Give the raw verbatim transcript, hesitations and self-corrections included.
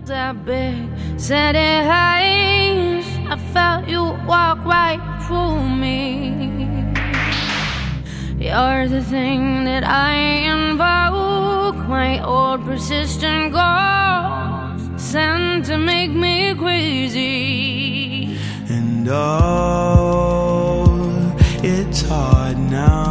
That big city heights, I felt you walk right through me. You're the thing that I invoke, my old persistent ghost, sent to make me crazy. And oh, it's hard now